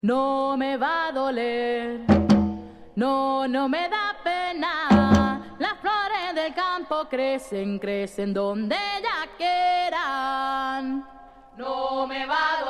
No me va a doler, no, no me da pena. Las flores del campo crecen, crecen donde ellas quieran. No me va a